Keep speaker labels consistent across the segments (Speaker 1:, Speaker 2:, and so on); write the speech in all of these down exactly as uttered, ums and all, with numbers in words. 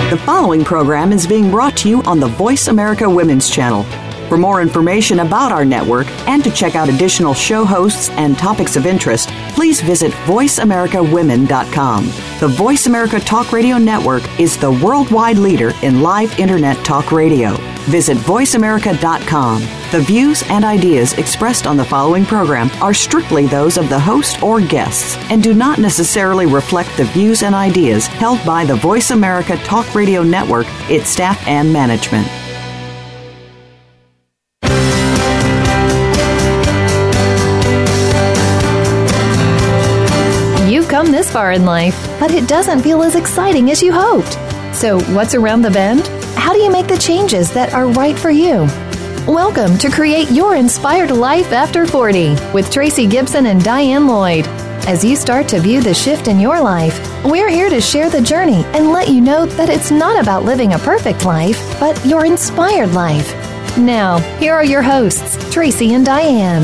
Speaker 1: The following program is being brought to you on the Voice America Women's Channel. For more information about our network and to check out additional show hosts and topics of interest, please visit voice america women dot com. The Voice America Talk Radio Network is the worldwide leader in live Internet talk radio. Visit voice america dot com. The views and ideas expressed on the following program are strictly those of the host or guests and do not necessarily reflect the views and ideas held by the Voice America Talk Radio Network, its staff, and management.
Speaker 2: You've come this far in life, but it doesn't feel as exciting as you hoped. So what's around the bend? How do you make the changes that are right for you? Welcome to Create Your Inspired Life After forty with Tracy Gibson and Diane Lloyd. As you start to view the shift in your life, we're here to share the journey and let you know that it's not about living a perfect life, but your inspired life. Now, here are your hosts, Tracy and Diane.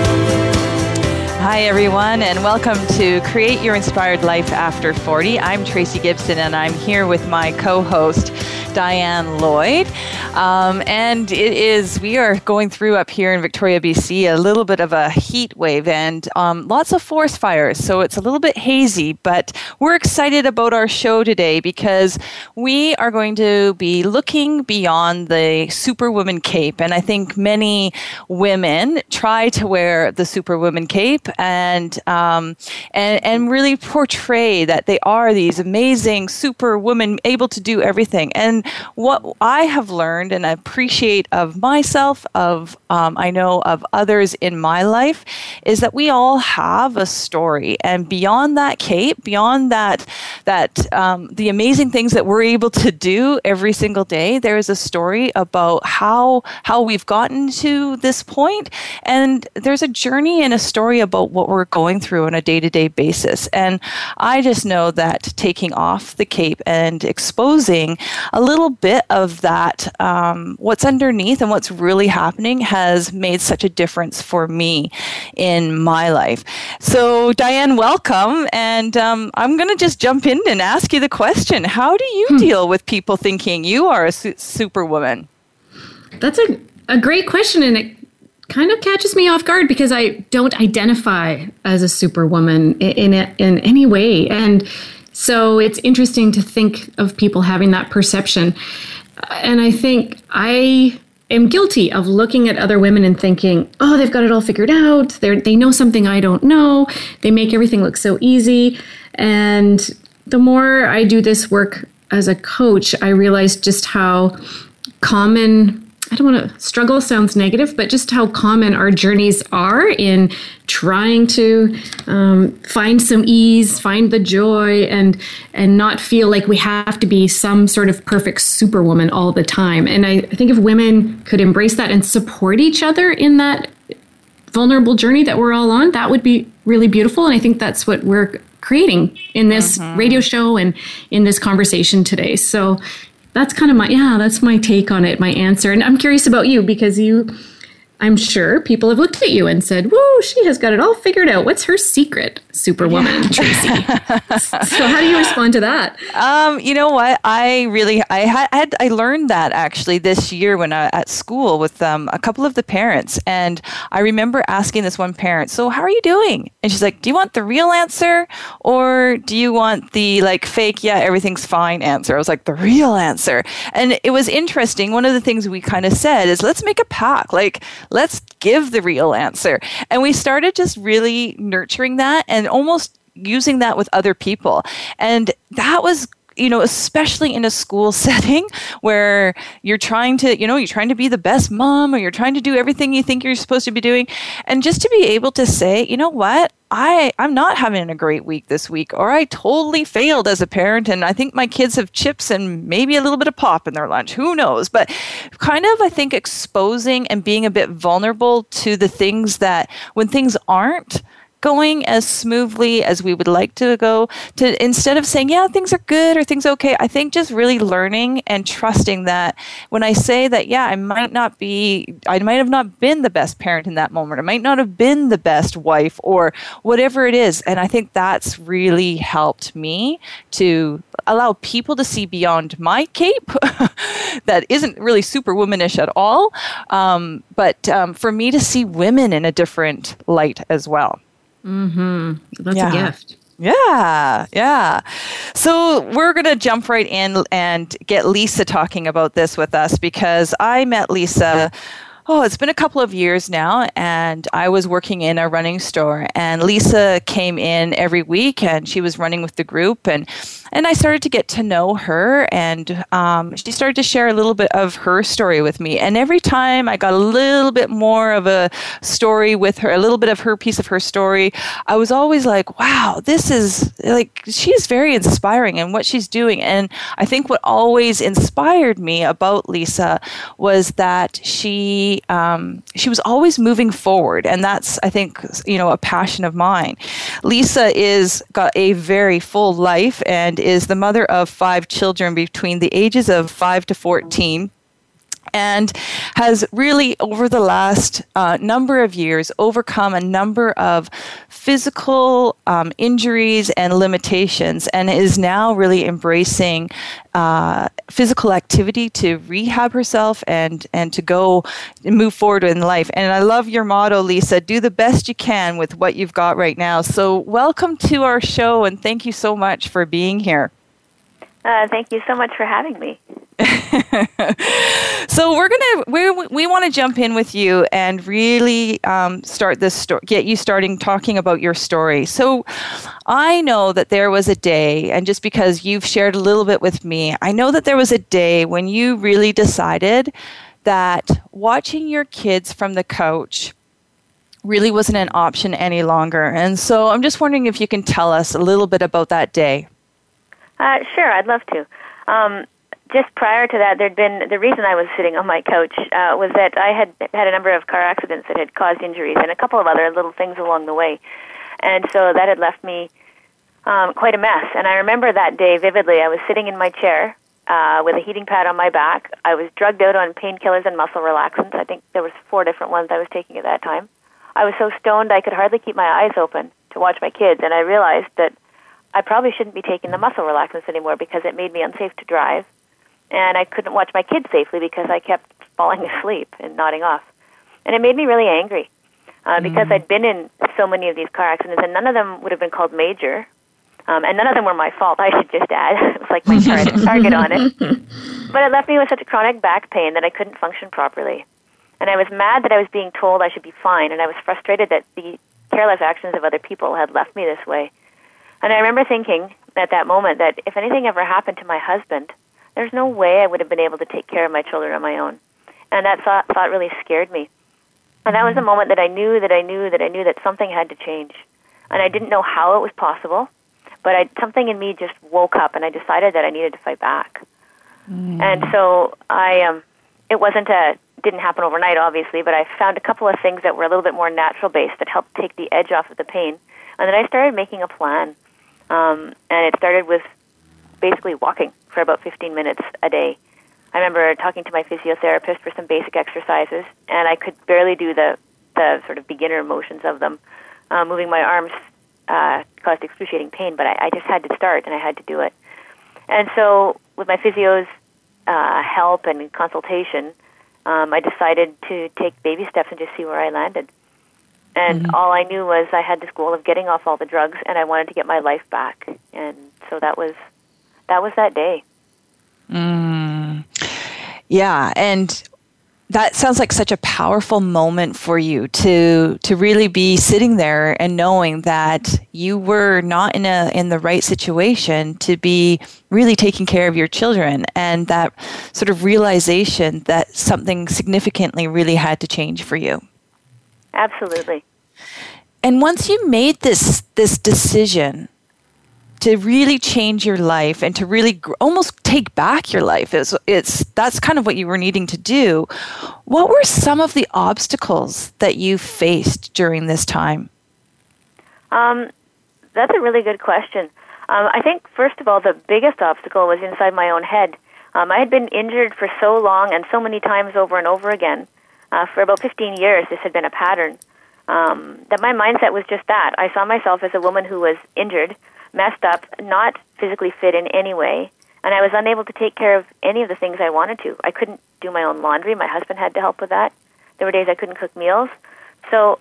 Speaker 3: Hi, everyone, and welcome to Create Your Inspired Life After forty. I'm Tracy Gibson, and I'm here with my co-host, Diane Lloyd. Um, and it is, we are going through up here in Victoria, B C, a little bit of a heat wave and um, lots of forest fires. So it's a little bit hazy, but we're excited about our show today because we are going to be looking beyond the Superwoman cape. And I think many women try to wear the Superwoman cape and, um, and, and really portray that they are these amazing superwomen able to do everything. And what I have learned and I appreciate of myself, of um, I know of others in my life, is that we all have a story, and beyond that cape, beyond that, that um, the amazing things that we're able to do every single day, there is a story about how how we've gotten to this point, and there's a journey and a story about what we're going through on a day-to-day basis. And I just know that taking off the cape and exposing a little bit of that. Um, what's underneath and what's really happening has made such a difference for me in my life. So, Diane, welcome. And um, I'm going to just jump in and ask you the question. How do you hmm. deal with people thinking you are a su- superwoman?
Speaker 4: That's a, a great question. And it kind of catches me off guard because I don't identify as a superwoman in, in, in any way. And so it's interesting to think of people having that perception. And I think I am guilty of looking at other women and thinking, oh, they've got it all figured out. They they know something I don't know. They make everything look so easy. And the more I do this work as a coach, I realize just how common, I don't want to, struggle sounds negative, but just how common our journeys are in trying to um, find some ease, find the joy, and and not feel like we have to be some sort of perfect superwoman all the time. And I, I think if women could embrace that and support each other in that vulnerable journey that we're all on, that would be really beautiful. And I think that's what we're creating in this mm-hmm. radio show and in this conversation today. So that's kind of my, yeah, that's my take on it, my answer. And I'm curious about you because you, I'm sure people have looked at you and said, whoa, she has got it all figured out. What's her secret, Superwoman, yeah. Tracy? So how do you respond to that?
Speaker 3: Um, you know what? I really, I had, I, had, I learned that actually this year when I at school with um, a couple of the parents. And I remember asking this one parent, so how are you doing? And she's like, do you want the real answer or do you want the like fake, yeah, everything's fine answer? I was like, the real answer. And it was interesting. One of the things we kind of said is let's make a pact. Like, let's give the real answer. And we started just really nurturing that and almost using that with other people. And that was, you know, especially in a school setting where you're trying to, you know, you're trying to be the best mom or you're trying to do everything you think you're supposed to be doing. And just to be able to say, you know what, I, I'm not having a great week this week, or I totally failed as a parent, and I think my kids have chips and maybe a little bit of pop in their lunch. Who knows? But kind of, I think, exposing and being a bit vulnerable to the things that when things aren't going as smoothly as we would like to go, to instead of saying, yeah, things are good or things okay, I think just really learning and trusting that when I say that, yeah, I might not be, I might have not been the best parent in that moment. I might not have been the best wife or whatever it is. And I think that's really helped me to allow people to see beyond my cape that isn't really superwomanish at all. Um, but um, for me to see women in a different light as well.
Speaker 4: Mm-hmm. That's
Speaker 3: yeah.
Speaker 4: a gift.
Speaker 3: Yeah, yeah. So we're going to jump right in and get Lisa talking about this with us, because I met Lisa, oh, it's been a couple of years now, and I was working in a running store, and Lisa came in every week, and she was running with the group, and And I started to get to know her, and um, she started to share a little bit of her story with me. And every time I got a little bit more of a story with her, a little bit of her piece of her story, I was always like, wow, this is like, she's very inspiring in what she's doing. And I think what always inspired me about Lisa was that she um, she was always moving forward. And that's, I think, you know, a passion of mine. Lisa is got a very full life and is the mother of five children between the ages of five to fourteen, and has really, over the last uh, number of years, overcome a number of physical um, injuries and limitations, and is now really embracing uh, physical activity to rehab herself and, and to go and move forward in life. And I love your motto, Lisa, do the best you can with what you've got right now. So welcome to our show, and thank you so much for being here.
Speaker 5: Uh, thank you so much for having me.
Speaker 3: So we're gonna we we want to jump in with you and really um, start this story, get you starting talking about your story. So I know that there was a day, and just because you've shared a little bit with me, I know that there was a day when you really decided that watching your kids from the couch really wasn't an option any longer. And so I'm just wondering if you can tell us a little bit about that day.
Speaker 5: Uh, sure, I'd love to. Um, just prior to that, there'd been, the reason I was sitting on my couch uh, was that I had had a number of car accidents that had caused injuries and a couple of other little things along the way. And so that had left me um, quite a mess. And I remember that day vividly. I was sitting in my chair uh, with a heating pad on my back. I was drugged out on painkillers and muscle relaxants. I think there was four different ones I was taking at that time. I was so stoned I could hardly keep my eyes open to watch my kids, and I realized that I probably shouldn't be taking the muscle relaxants anymore because it made me unsafe to drive, and I couldn't watch my kids safely because I kept falling asleep and nodding off. And it made me really angry uh, mm. because I'd been in so many of these car accidents, and none of them would have been called major, um, and none of them were my fault, I should just add. It was like my target, target on it. But it left me with such a chronic back pain that I couldn't function properly. And I was mad that I was being told I should be fine, and I was frustrated that the careless actions of other people had left me this way. And I remember thinking at that moment that if anything ever happened to my husband, there's no way I would have been able to take care of my children on my own. And that thought, thought really scared me. And that was the moment that I knew that I knew that I knew that something had to change. And I didn't know how it was possible, but I, something in me just woke up, and I decided that I needed to fight back. Mm. And so I, um, it wasn't a, didn't happen overnight, obviously, but I found a couple of things that were a little bit more natural-based that helped take the edge off of the pain. And then I started making a plan. Um, and it started with basically walking for about fifteen minutes a day. I remember talking to my physiotherapist for some basic exercises, and I could barely do the, the sort of beginner motions of them. Uh, moving my arms uh, caused excruciating pain, but I, I just had to start, and I had to do it. And so with my physio's uh, help and consultation, um, I decided to take baby steps and just see where I landed. And mm-hmm. all I knew was I had this goal of getting off all the drugs, and I wanted to get my life back. And so that was that was that day.
Speaker 3: Mm. Yeah, and that sounds like such a powerful moment for you to to really be sitting there and knowing that you were not in a in the right situation to be really taking care of your children, and that sort of realization that something significantly really had to change for you.
Speaker 5: Absolutely.
Speaker 3: And once you made this this decision to really change your life and to really gr- almost take back your life, it's, it's that's kind of what you were needing to do. What were some of the obstacles that you faced during this time?
Speaker 5: Um, that's a really good question. Um, I think, first of all, the biggest obstacle was inside my own head. Um, I had been injured for so long and so many times over and over again. Uh, for about fifteen years, this had been a pattern. Um, that my mindset was just that. I saw myself as a woman who was injured, messed up, not physically fit in any way, and I was unable to take care of any of the things I wanted to. I couldn't do my own laundry. My husband had to help with that. There were days I couldn't cook meals. So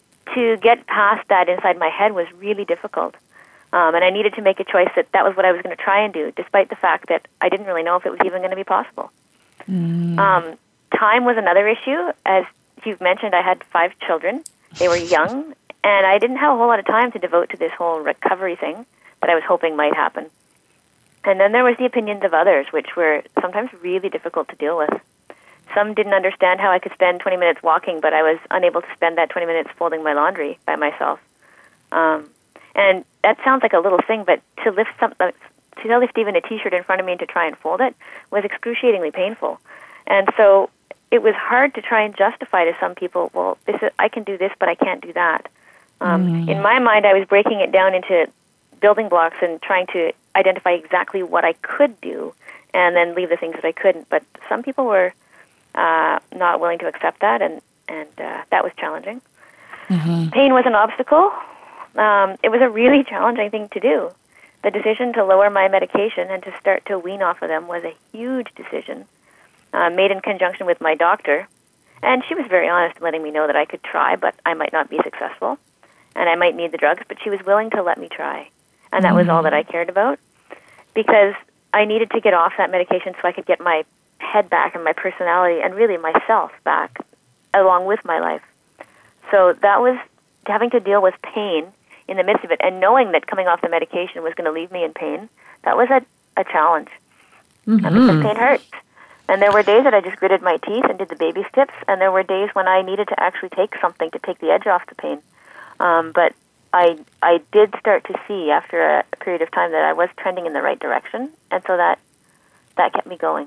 Speaker 5: to get past that inside my head was really difficult. Um, and I needed to make a choice that that was what I was going to try and do, despite the fact that I didn't really know if it was even going to be possible. Mm. Um, time was another issue. As you've mentioned, I had five children. They were young, and I didn't have a whole lot of time to devote to this whole recovery thing that I was hoping might happen. And then there was the opinions of others, which were sometimes really difficult to deal with. Some didn't understand how I could spend twenty minutes walking, but I was unable to spend that twenty minutes folding my laundry by myself. Um, and that sounds like a little thing, but to lift some, uh, to lift even a T-shirt in front of me and to try and fold it was excruciatingly painful. And so it was hard to try and justify to some people, well, this is, I can do this, but I can't do that. Um, mm. In my mind, I was breaking it down into building blocks and trying to identify exactly what I could do and then leave the things that I couldn't. But some people were uh, not willing to accept that, and, and uh, that was challenging. Mm-hmm. Pain was an obstacle. Um, it was a really challenging thing to do. The decision to lower my medication and to start to wean off of them was a huge decision, uh, made in conjunction with my doctor. And she was very honest in letting me know that I could try, but I might not be successful, and I might need the drugs, but she was willing to let me try. And that mm-hmm. was all that I cared about, because I needed to get off that medication so I could get my head back and my personality and really myself back along with my life. So that was having to deal with pain in the midst of it, and knowing that coming off the medication was going to leave me in pain. That was a, a challenge. Mm-hmm. Because pain hurts. And there were days that I just gritted my teeth and did the baby steps, and there were days when I needed to actually take something to take the edge off the pain. Um, but I I did start to see after a period of time that I was trending in the right direction, and so that that kept me going.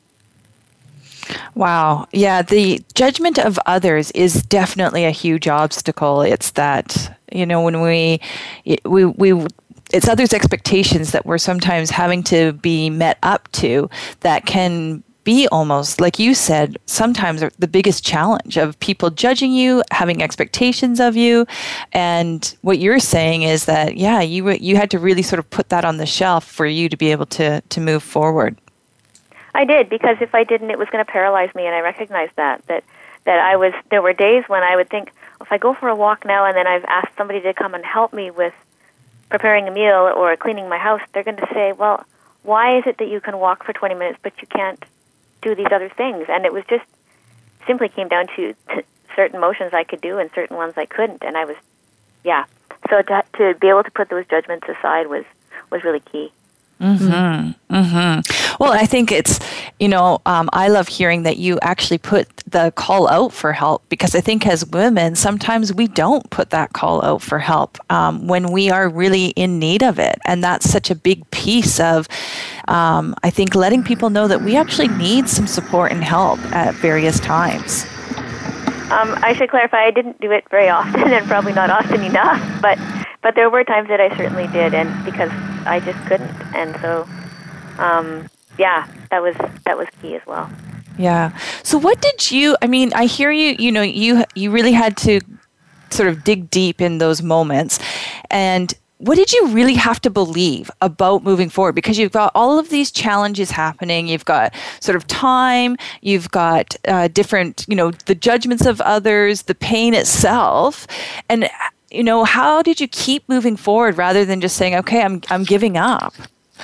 Speaker 3: Wow. Yeah, the judgment of others is definitely a huge obstacle. It's that, you know, when we we we it's others' expectations that we're sometimes having to be met up to that can be almost, like you said, sometimes the biggest challenge of people judging you, having expectations of you. And what you're saying is that, yeah, you you had to really sort of put that on the shelf for you to be able to, to move forward.
Speaker 5: I did, because if I didn't, it was going to paralyze me, and I recognized that, that, that I was, there were days when I would think, if I go for a walk now and then I've asked somebody to come and help me with preparing a meal or cleaning my house, they're going to say, well, why is it that you can walk for twenty minutes but you can't do these other things? And it was just simply came down to, to certain motions I could do and certain ones I couldn't, and I was, yeah. So to, to be able to put those judgments aside was, was really key.
Speaker 3: Mm-hmm. Mm-hmm. Well, I think it's, you know, um, I love hearing that you actually put the call out for help, because I think as women, sometimes we don't put that call out for help um, when we are really in need of it. And that's such a big piece of, um, I think, letting people know that we actually need some support and help at various times.
Speaker 5: Um, I should clarify, I didn't do it very often, and probably not often enough, but but there were times that I certainly did, and because I just couldn't, and so, um, yeah, that was that was key as well.
Speaker 3: Yeah. So what did you, I mean, I hear you, you know, you you really had to sort of dig deep in those moments, and what did you really have to believe about moving forward? Because you've got all of these challenges happening. You've got sort of time. You've got uh, different, you know, the judgments of others, the pain itself. And, you know, how did you keep moving forward rather than just saying, okay, I'm I'm giving up?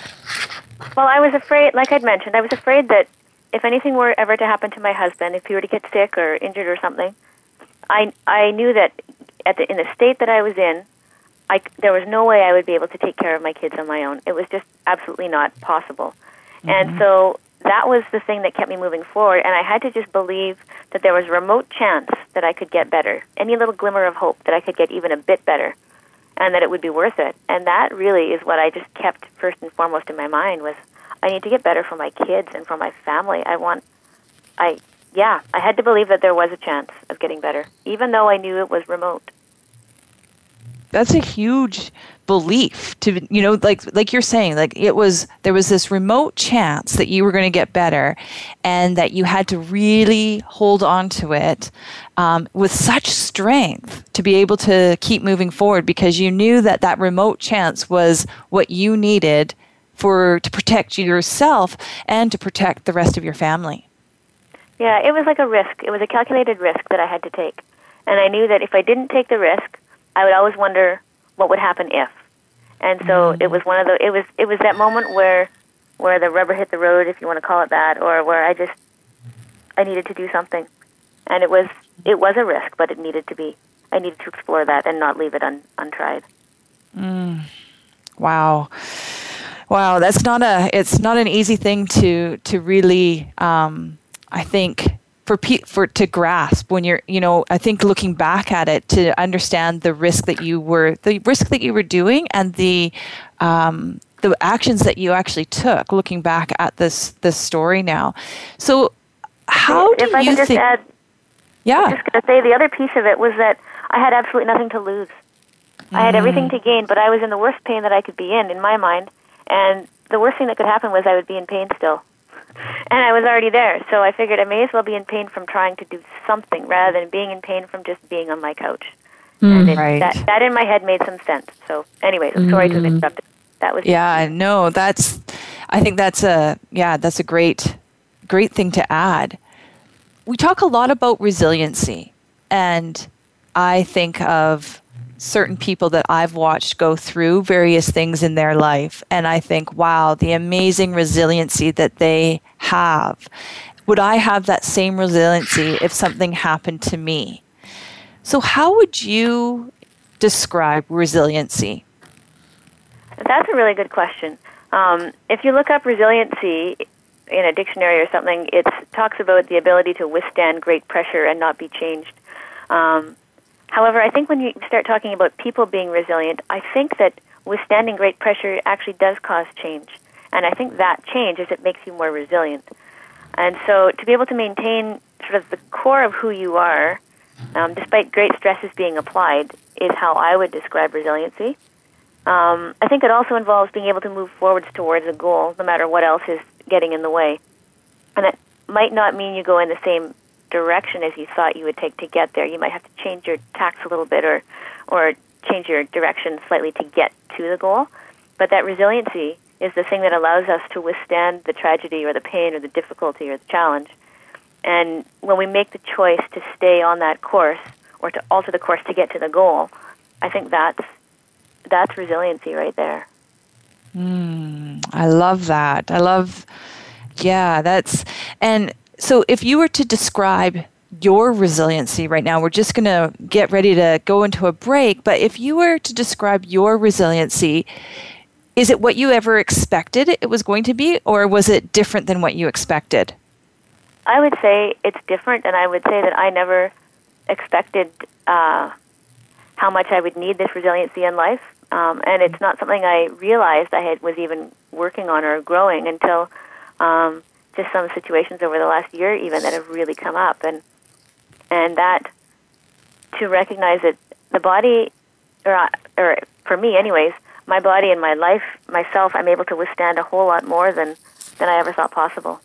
Speaker 5: Well, I was afraid, like I'd mentioned, I was afraid that if anything were ever to happen to my husband, if he were to get sick or injured or something, I I knew that at the, in the state that I was in, I, there was no way I would be able to take care of my kids on my own. It was just absolutely not possible. Mm-hmm. And so that was the thing that kept me moving forward, and I had to just believe that there was a remote chance that I could get better, any little glimmer of hope that I could get even a bit better, and that it would be worth it. And that really is what I just kept first and foremost in my mind was, I need to get better for my kids and for my family. I want, I, yeah, I had to believe that there was a chance of getting better, even though I knew it was remote.
Speaker 3: that's a huge belief to, you know, like like you're saying, like it was, there was this remote chance that you were going to get better, and that you had to really hold on to it um, with such strength to be able to keep moving forward, because you knew that that remote chance was what you needed for to protect yourself and to protect the rest of your family.
Speaker 5: Yeah, it was like a risk. It was a calculated risk that I had to take. And I knew that if I didn't take the risk, I would always wonder what would happen if. And so mm-hmm. it was one of the it was it was that moment where where the rubber hit the road, if you want to call it that, or where I just I needed to do something. And it was it was a risk, but it needed to be. I needed to explore that and not leave it un, untried.
Speaker 3: Mm. Wow. Wow, that's not a it's not an easy thing to to really um, I think for pe- for to grasp when you're, you know, I think looking back at it, to understand the risk that you were the risk that you were doing, and the um, the actions that you actually took, looking back at this this story now. So how do
Speaker 5: if I
Speaker 3: you
Speaker 5: can just
Speaker 3: think
Speaker 5: add,
Speaker 3: yeah
Speaker 5: I was just going to say the other piece of it was that I had absolutely nothing to lose. Mm. I had everything to gain, but I was in the worst pain that I could be in in my mind, and the worst thing that could happen was I would be in pain still. And I was already there, so I figured I may as well be in pain from trying to do something rather than being in pain from just being on my couch.
Speaker 3: Mm,
Speaker 5: and it,
Speaker 3: right.
Speaker 5: that, that in my head made some sense. So anyways, I'm sorry mm. to have interrupted. That was
Speaker 3: yeah, no, that's, I think that's a, yeah, that's a great, great thing to add. We talk a lot about resiliency, and I think of certain people that I've watched go through various things in their life, and I think, wow, the amazing resiliency that they have. Would I have that same resiliency if something happened to me? So how would you describe resiliency?
Speaker 5: That's a really good question. Um, if you look up resiliency in a dictionary or something, it talks about the ability to withstand great pressure and not be changed. Um, However, I think when you start talking about people being resilient, I think that withstanding great pressure actually does cause change. And I think that change is it makes you more resilient. And so to be able to maintain sort of the core of who you are, um, despite great stresses being applied, is how I would describe resiliency. Um, I think it also involves being able to move forwards towards a goal, no matter what else is getting in the way. And that might not mean you go in the same direction as you thought you would take to get there. You might have to change your tacks a little bit, or or change your direction slightly to get to the goal. But that resiliency is the thing that allows us to withstand the tragedy or the pain or the difficulty or the challenge. And when we make the choice to stay on that course or to alter the course to get to the goal, I think that's that's resiliency right there.
Speaker 3: Mm, I love that. I love, yeah, that's, and so if you were to describe your resiliency right now, we're just going to get ready to go into a break, but if you were to describe your resiliency, is it what you ever expected it was going to be, or was it different than what you expected?
Speaker 5: I would say it's different, and I would say that I never expected uh, how much I would need this resiliency in life, um, and it's not something I realized I had was even working on or growing until um, just some situations over the last year even that have really come up, and and that to recognize that the body, or, or for me anyways, my body and my life, myself, I'm able to withstand a whole lot more than, than I ever thought possible.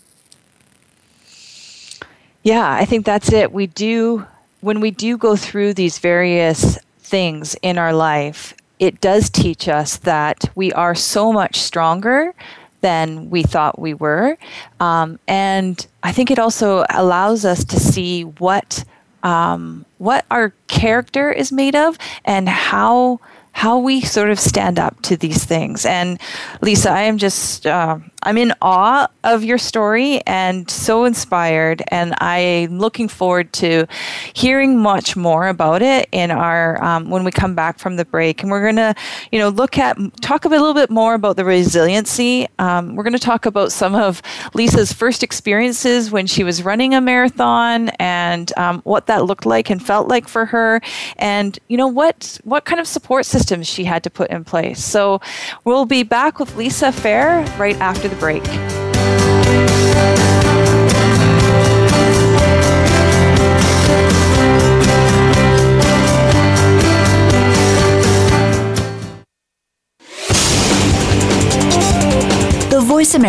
Speaker 3: Yeah, I think that's it. We do, when we do go through these various things in our life, it does teach us that we are so much stronger than we thought we were. Um, and I think it also allows us to see what um, what our character is made of and how how we sort of stand up to these things. And Lisa, I am just, uh, I'm in awe of your story and so inspired, and I'm looking forward to hearing much more about it in our, um, when we come back from the break. And we're going to, you know, look at, talk a little bit more about the resiliency. Um, we're going to talk about some of Lisa's first experiences when she was running a marathon, and um, what that looked like and felt like for her, and, you know, what, what kind of support system she had to put in place. So we'll be back with Lisa Fair right after the break.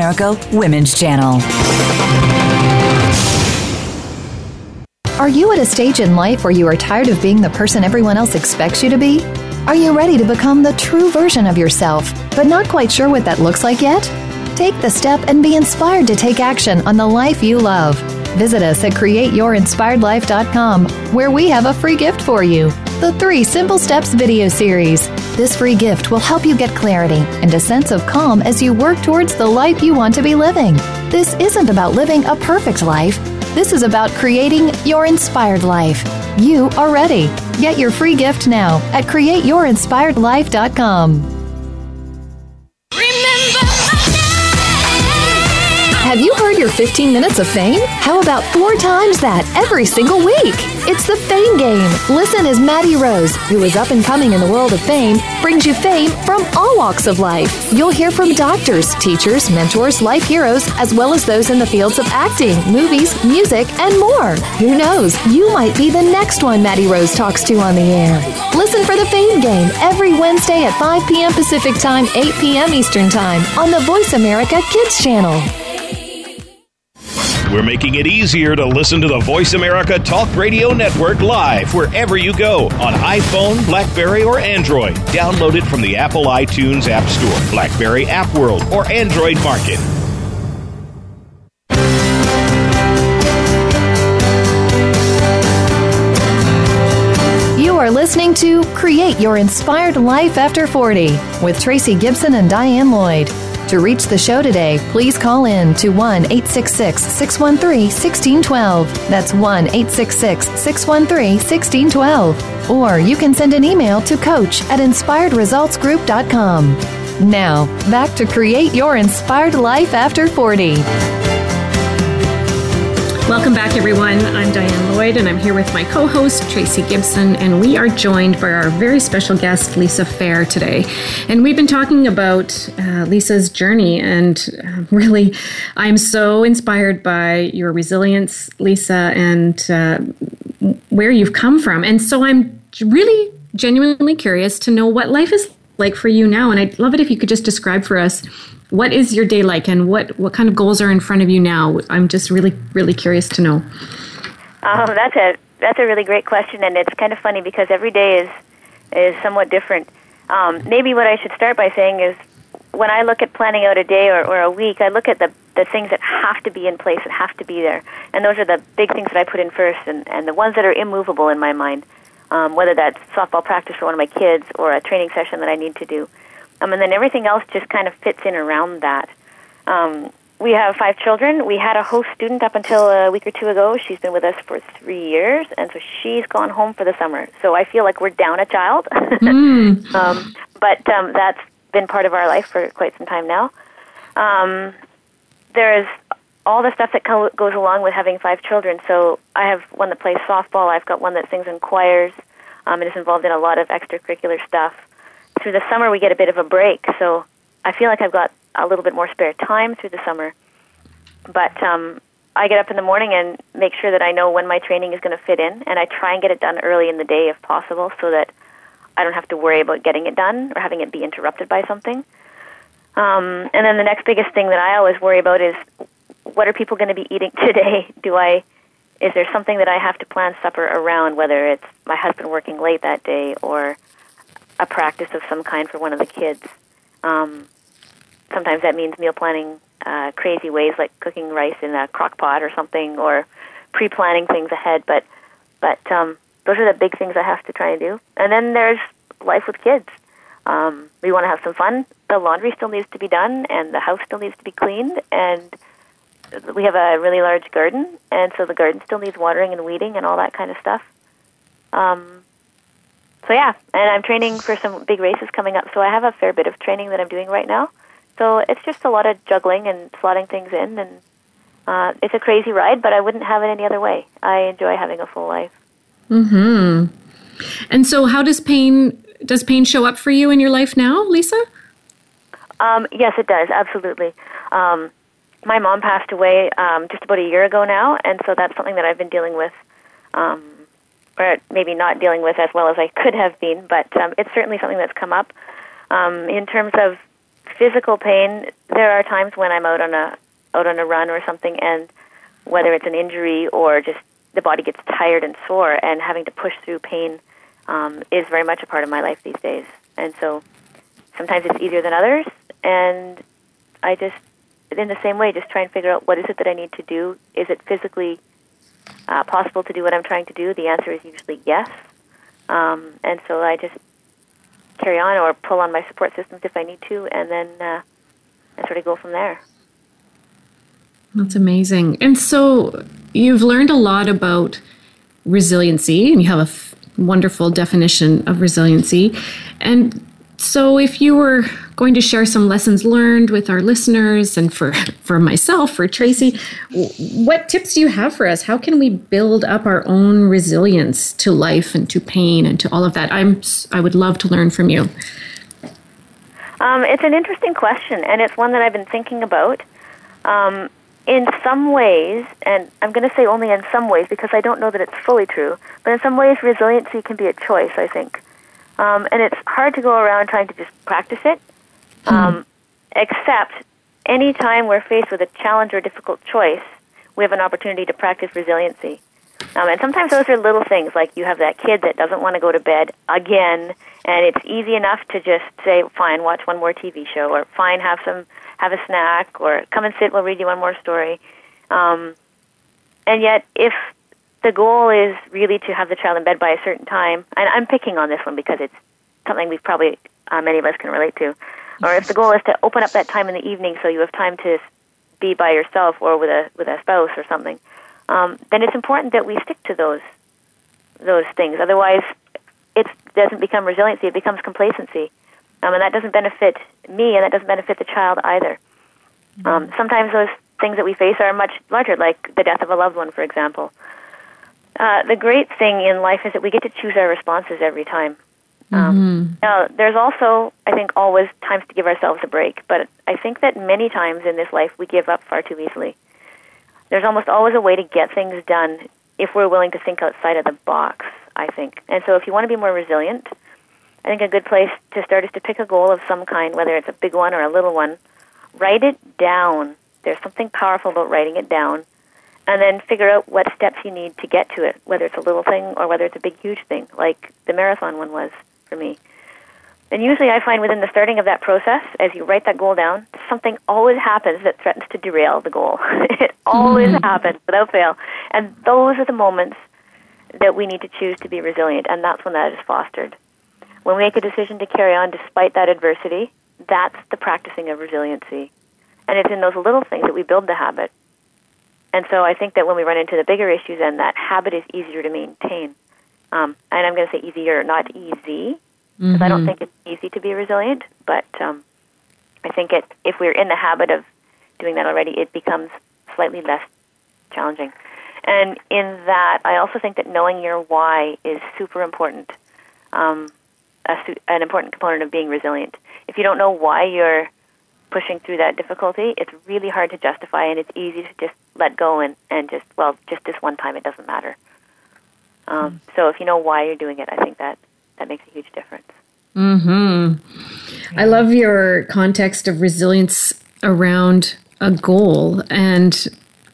Speaker 6: America Women's Channel.
Speaker 2: Are you at a stage in life where you are tired of being the person everyone else expects you to be? Are you ready to become the true version of yourself, but not quite sure what that looks like yet? Take the step and be inspired to take action on the life you love. Visit us at create your inspired life dot com, where we have a free gift for you, the Three Simple Steps video series. This free gift will help you get clarity and a sense of calm as you work towards the life you want to be living. This isn't about living a perfect life. This is about creating your inspired life. You are ready. Get your free gift now at create your inspired life dot com. Have you heard your fifteen minutes of fame? How about four times that every single week? It's the Fame Game. Listen as Maddie Rose, who is up and coming in the world of fame, brings you fame from all walks of life. You'll hear from doctors, teachers, mentors, life heroes, as well as those in the fields of acting, movies, music, and more. Who knows? You might be the next one Maddie Rose talks to on the air. Listen for the Fame Game every Wednesday at five p.m. Pacific Time, eight p.m. Eastern Time on the Voice America Kids channel.
Speaker 7: We're making it easier to listen to the Voice America Talk Radio Network live wherever you go on iPhone, BlackBerry, or Android. Download it from the Apple iTunes App Store, BlackBerry App World, or Android Market.
Speaker 2: You are listening to Create Your Inspired Life After forty with Tracy Gibson and Diane Lloyd. To reach the show today, please call in to one eight six six, six one three, one six one two. That's one eight six six, six one three, one six one two. Or you can send an email to coach at inspired results group dot com. Now, back to Create Your Inspired Life After forty.
Speaker 4: Welcome back, everyone. I'm Diane Lloyd, and I'm here with my co-host, Tracy Gibson, and we are joined by our very special guest, Lisa Fair, today. And we've been talking about uh, Lisa's journey, and uh, really, I'm so inspired by your resilience, Lisa, and uh, where you've come from. And so I'm really genuinely curious to know what life is like for you now, and I'd love it if you could just describe for us what is your day like, and what, what kind of goals are in front of you now? I'm just really, really curious to know.
Speaker 5: Um, that's a that's a really great question, and it's kind of funny because every day is is somewhat different. Um, maybe what I should start by saying is when I look at planning out a day or, or a week, I look at the, the things that have to be in place, that have to be there. And those are the big things that I put in first, and, and the ones that are immovable in my mind, um, whether that's softball practice for one of my kids or a training session that I need to do. Um, and then everything else just kind of fits in around that. Um, we have five children. We had a host student up until a week or two ago. She's been with us for three years, and so she's gone home for the summer. So I feel like we're down a child. mm. um, but um, that's been part of our life for quite some time now. Um, there's all the stuff that co- goes along with having five children. So I have one that plays softball. I've got one that sings in choirs um, and is involved in a lot of extracurricular stuff. Through the summer, we get a bit of a break, so I feel like I've got a little bit more spare time through the summer. But um, I get up in the morning and make sure that I know when my training is going to fit in, and I try and get it done early in the day if possible so that I don't have to worry about getting it done or having it be interrupted by something. Um, and then the next biggest thing that I always worry about is what are people going to be eating today? Do I, is there something that I have to plan supper around, whether it's my husband working late that day or a practice of some kind for one of the kids. Um, sometimes that means meal planning uh, crazy ways, like cooking rice in a crock pot or something, or pre-planning things ahead. But but um, those are the big things I have to try and do. And then there's life with kids. Um, we want to have some fun. The laundry still needs to be done, and the house still needs to be cleaned, and we have a really large garden, and so the garden still needs watering and weeding and all that kind of stuff. Um, So yeah, and I'm training for some big races coming up, so I have a fair bit of training that I'm doing right now. So it's just a lot of juggling and slotting things in, and uh, it's a crazy ride, but I wouldn't have it any other way. I enjoy having a full life.
Speaker 4: Mm-hmm. And so how does pain, does pain show up for you in your life now, Lisa?
Speaker 5: Um, yes, it does, absolutely. Um, my mom passed away um, just about a year ago now, and so that's something that I've been dealing with, um, or maybe not dealing with as well as I could have been, but um, it's certainly something that's come up. Um, in terms of physical pain, there are times when I'm out on a out on a run or something, and whether it's an injury or just the body gets tired and sore, and having to push through pain um, is very much a part of my life these days. And so sometimes it's easier than others, and I just, in the same way, just try and figure out what is it that I need to do. Is it physically uh, possible to do what I'm trying to do? The answer is usually yes. Um, and so I just carry on or pull on my support systems if I need to, and then uh, and sort of go from there.
Speaker 4: That's amazing. And so you've learned a lot about resiliency, and you have a f- wonderful definition of resiliency. And so if you were going to share some lessons learned with our listeners and for, for myself, for Tracy, what tips do you have for us? How can we build up our own resilience to life and to pain and to all of that? I'm, I would love to learn from you.
Speaker 5: Um, it's an interesting question, and it's one that I've been thinking about. Um, in some ways, and I'm going to say only in some ways because I don't know that it's fully true, but in some ways resiliency can be a choice, I think. Um, and it's hard to go around trying to just practice it, um, hmm. except any time we're faced with a challenge or a difficult choice, we have an opportunity to practice resiliency. Um, and sometimes those are little things, like you have that kid that doesn't want to go to bed again, and it's easy enough to just say, fine, watch one more T V show, or fine, have some have a snack, or come and sit, we'll read you one more story. Um, and yet, if the goal is really to have the child in bed by a certain time, and I'm picking on this one because it's something we've probably, uh, many of us can relate to, or if the goal is to open up that time in the evening so you have time to be by yourself or with a with a spouse or something, um, then it's important that we stick to those those things. Otherwise, it doesn't become resiliency, it becomes complacency. Um, and that doesn't benefit me, and that doesn't benefit the child either. Mm-hmm. Um, sometimes those things that we face are much larger, like the death of a loved one, for example. Uh, the great thing in life is that we get to choose our responses every time. Um, mm-hmm. Now, there's also, I think, always times to give ourselves a break, but I think that many times in this life we give up far too easily. There's almost always a way to get things done if we're willing to think outside of the box, I think. And so if you want to be more resilient, I think a good place to start is to pick a goal of some kind, whether it's a big one or a little one. Write it down. There's something powerful about writing it down. And then figure out what steps you need to get to it, whether it's a little thing or whether it's a big, huge thing, like the marathon one was for me. And usually I find within the starting of that process, as you write that goal down, something always happens that threatens to derail the goal. It always mm-hmm. happens, without fail. And those are the moments that we need to choose to be resilient, and that's when that is fostered. When we make a decision to carry on despite that adversity, that's the practicing of resiliency. And it's in those little things that we build the habit. And so I think that when we run into the bigger issues, then that habit is easier to maintain. Um, and I'm going to say easier, not easy, because mm-hmm. I don't think it's easy to be resilient. But um, I think it, if we're in the habit of doing that already, it becomes slightly less challenging. And in that, I also think that knowing your why is super important. Um, A, an important component of being resilient. If you don't know why you're pushing through that difficulty, it's really hard to justify, and it's easy to just let go and, and just, well, just this one time, it doesn't matter. Um, mm-hmm. So if you know why you're doing it, I think that, that makes a huge difference.
Speaker 4: Mm-hmm. Yeah. I love your context of resilience around a goal, and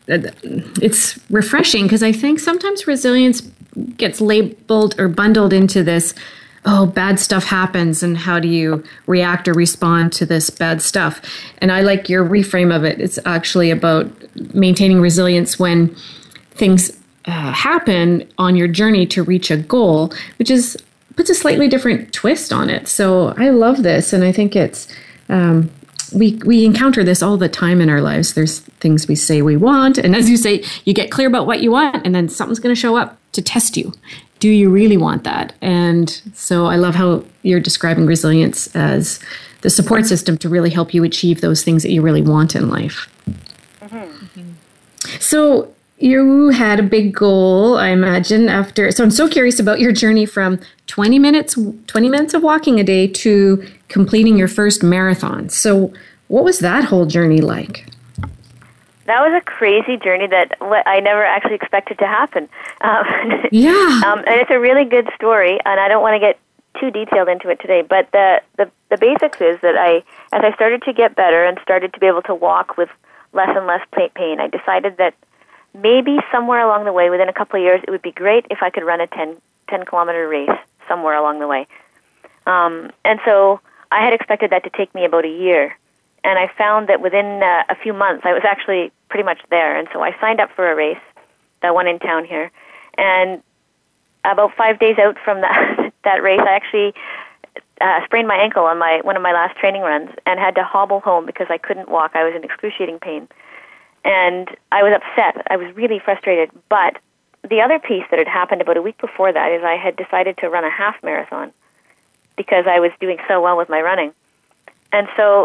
Speaker 4: it's refreshing because I think sometimes resilience gets labeled or bundled into this, oh, bad stuff happens, and how do you react or respond to this bad stuff? And I like your reframe of it. It's actually about maintaining resilience when things uh, happen on your journey to reach a goal, which is puts a slightly different twist on it. So I love this, and I think it's um, we we encounter this all the time in our lives. There's things we say we want, and as you say, you get clear about what you want, and then something's going to show up to test you. Do you really want that? And so I love how you're describing resilience as the support system to really help you achieve those things that you really want in life. Mm-hmm. Mm-hmm. So you had a big goal, I imagine, after. So I'm so curious about your journey from twenty minutes, twenty minutes of walking a day to completing your first marathon. So what was that whole journey like?
Speaker 5: That was a crazy journey that I never actually expected to happen. Um,
Speaker 4: yeah.
Speaker 5: um, and it's a really good story, and I don't want to get too detailed into it today, but the, the, the basics is that I, as I started to get better and started to be able to walk with less and less pain, I decided that maybe somewhere along the way, within a couple of years, it would be great if I could run a ten, ten kilometer race somewhere along the way. Um, and so I had expected that to take me about a year. And I found that within uh, a few months, I was actually pretty much there. And so I signed up for a race, that one in town here. And about five days out from that that race, I actually uh, sprained my ankle on my one of my last training runs and had to hobble home because I couldn't walk. I was in excruciating pain. And I was upset. I was really frustrated. But the other piece that had happened about a week before that is I had decided to run a half marathon because I was doing so well with my running. And so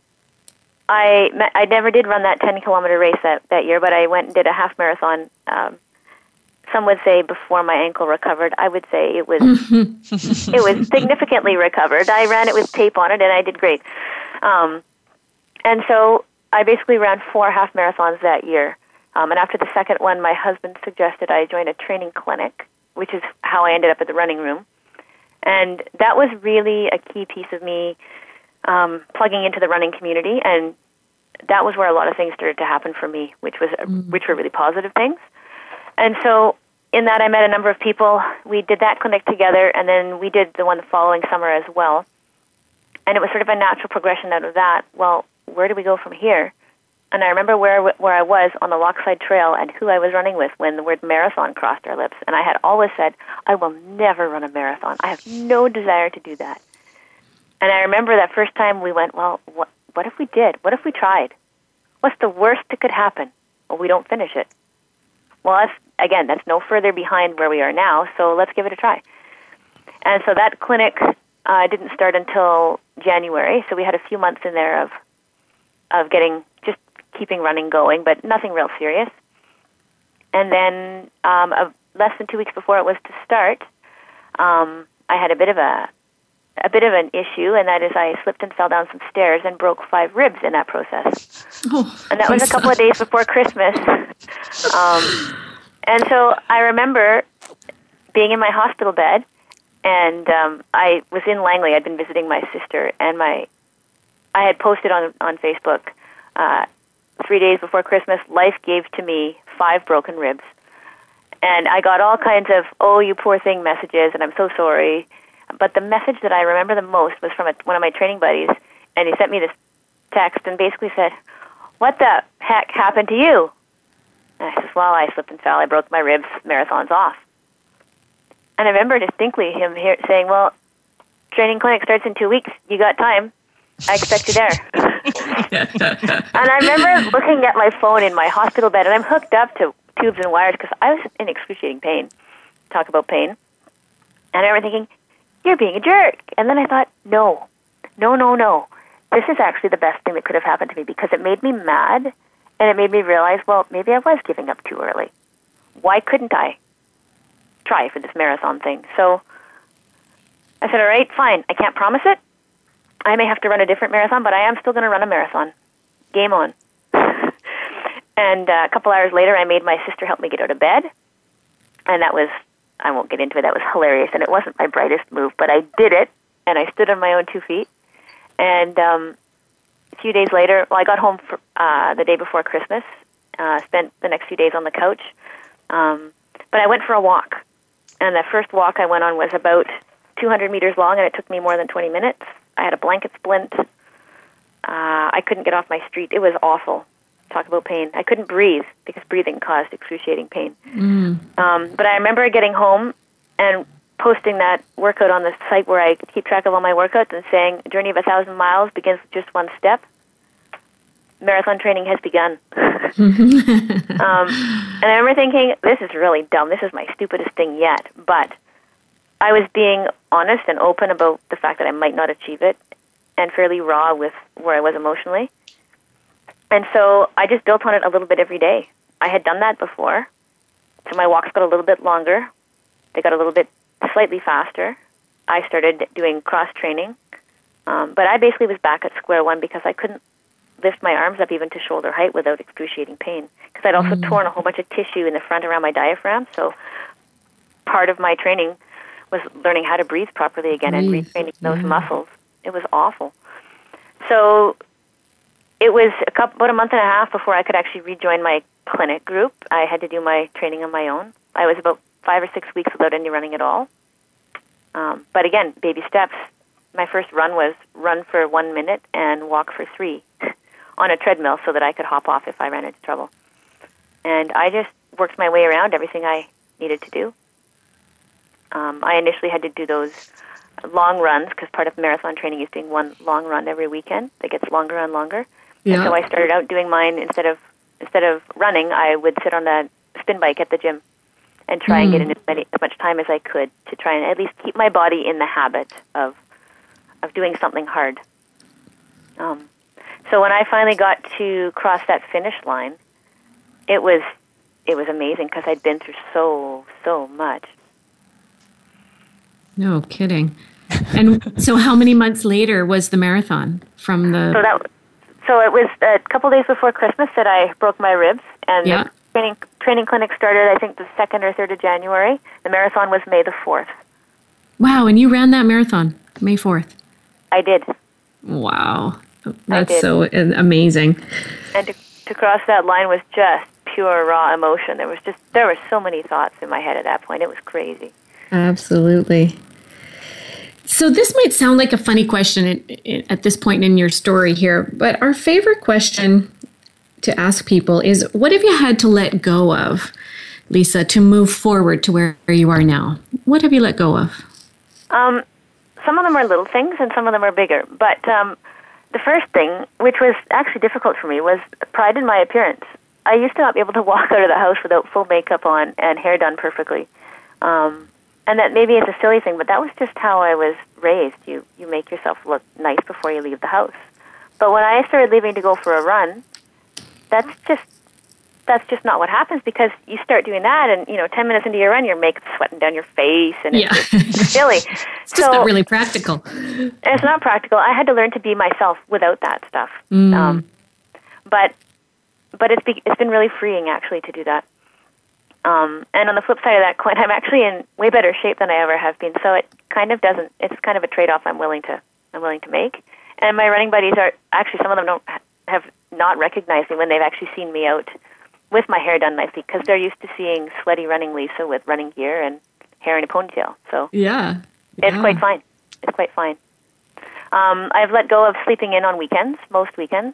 Speaker 5: I I never did run that ten kilometer race that, that year, but I went and did a half marathon. Um, some would say before my ankle recovered. I would say it was it was significantly recovered. I ran it with tape on it, and I did great. Um, and so I basically ran four half marathons that year. Um, and after the second one, my husband suggested I join a training clinic, which is how I ended up at the running room. And that was really a key piece of me um, plugging into the running community, and that was where a lot of things started to happen for me, which was mm. which were really positive things. And so in that, I met a number of people. We did that clinic together, and then we did the one the following summer as well. And it was sort of a natural progression out of that. Well, where do we go from here? And I remember where where I was on the Lochside Trail and who I was running with when the word marathon crossed our lips. And I had always said, I will never run a marathon. I have no desire to do that. And I remember that first time we went, well, what, what if we did? What if we tried? What's the worst that could happen? Well, we don't finish it. Well, that's, again, that's no further behind where we are now, so let's give it a try. And so that clinic uh, didn't start until January, so we had a few months in there of of getting, just keeping running going, but nothing real serious. And then um, uh, less than two weeks before it was to start, um, I had a bit of a a bit of an issue, and that is I slipped and fell down some stairs and broke five ribs in that process. Oh, and that was a couple of days before Christmas. Um, and so I remember being in my hospital bed, and um, I was in Langley. I'd been visiting my sister, and my I had posted on on Facebook uh, three days before Christmas, life gave to me five broken ribs. And I got all kinds of, oh, you poor thing messages, and I'm so sorry. But the message that I remember the most was from a, one of my training buddies, and he sent me this text and basically said, what the heck happened to you? And I said, well, I slipped and fell. I broke my ribs. Marathon's off. And I remember distinctly him here saying, well, training clinic starts in two weeks. You got time. I expect you there. And I remember looking at my phone in my hospital bed, and I'm hooked up to tubes and wires because I was in excruciating pain. Talk about pain. And I remember thinking, you're being a jerk. And then I thought, no, no, no, no. This is actually the best thing that could have happened to me because it made me mad, and it made me realize, well, maybe I was giving up too early. Why couldn't I try for this marathon thing? So I said, all right, fine. I can't promise it. I may have to run a different marathon, but I am still going to run a marathon. Game on. And uh, a couple hours later, I made my sister help me get out of bed. And that was, I won't get into it, that was hilarious. And it wasn't my brightest move, but I did it. And I stood on my own two feet. And um, a few days later, well, I got home for, uh, the day before Christmas, uh, spent the next few days on the couch. Um, but I went for a walk. And the first walk I went on was about two hundred meters long, and it took me more than twenty minutes. I had a blanket splint. Uh, I couldn't get off my street. It was awful. Talk about pain. I couldn't breathe because breathing caused excruciating pain. Mm. Um, but I remember getting home and posting that workout on the site where I keep track of all my workouts and saying, a journey of a thousand miles begins with just one step. Marathon training has begun. um, and I remember thinking, this is really dumb. This is my stupidest thing yet. But I was being honest and open about the fact that I might not achieve it and fairly raw with where I was emotionally. And so I just built on it a little bit every day. I had done that before, so my walks got a little bit longer. They got a little bit slightly faster. I started doing cross-training. Um, but I basically was back at square one because I couldn't lift my arms up even to shoulder height without excruciating pain. Because I'd also mm. torn a whole bunch of tissue in the front around my diaphragm, so part of my training was learning how to breathe properly again
Speaker 4: breathe.
Speaker 5: and retraining those
Speaker 4: yeah.
Speaker 5: muscles. It was awful. So it was a couple, about a month and a half before I could actually rejoin my clinic group. I had to do my training on my own. I was about five or six weeks without any running at all. Um, but again, baby steps. My first run was run for one minute and walk for three on a treadmill so that I could hop off if I ran into trouble. And I just worked my way around everything I needed to do. Um, I initially had to do those long runs because part of marathon training is doing one long run every weekend that gets longer and longer.
Speaker 4: Yeah.
Speaker 5: And so I started out doing mine instead of instead of running, I would sit on a spin bike at the gym and try mm. and get in as, many, as much time as I could to try and at least keep my body in the habit of of doing something hard. Um, so when I finally got to cross that finish line, it was it was amazing because I'd been through so so much.
Speaker 4: No kidding. And so, how many months later was the marathon from the?
Speaker 5: So that so it was a couple days before Christmas that I broke my ribs, and
Speaker 4: yeah.
Speaker 5: the training training clinic started I think the second or third of January. The marathon was May the fourth.
Speaker 4: Wow! And you ran that marathon May fourth.
Speaker 5: I did.
Speaker 4: Wow, that's so amazing.
Speaker 5: And to, to cross that line was just pure raw emotion. There was just there were so many thoughts in my head at that point. It was crazy.
Speaker 4: Absolutely. So this might sound like a funny question at, at this point in your story here, but our favorite question to ask people is, what have you had to let go of, Lisa, to move forward to where you are now? What have you let go of?
Speaker 5: Um, some of them are little things and some of them are bigger. But um, the first thing, which was actually difficult for me, was pride in my appearance. I used to not be able to walk out of the house without full makeup on and hair done perfectly. Um, and that maybe it's a silly thing, but that was just how I was raised. You you make yourself look nice before you leave the house. But when I started leaving to go for a run, that's just that's just not what happens, because you start doing that, and you know, ten minutes into your run, your makeup's sweating down your face, and it's,
Speaker 4: yeah.
Speaker 5: it's silly.
Speaker 4: It's just so, not really practical.
Speaker 5: It's not practical. I had to learn to be myself without that stuff.
Speaker 4: Mm.
Speaker 5: Um, but but it's be, it's been really freeing actually to do that. Um, and on the flip side of that coin, I'm actually in way better shape than I ever have been. So it kind of doesn't. It's kind of a trade-off I'm willing to I'm willing to make. And my running buddies are actually, some of them don't have not recognized me when they've actually seen me out with my hair done nicely, because they're used to seeing sweaty running Lisa with running gear and hair in a ponytail. So
Speaker 4: yeah, yeah.
Speaker 5: it's quite fine. It's quite fine. Um, I've let go of sleeping in on weekends, most weekends,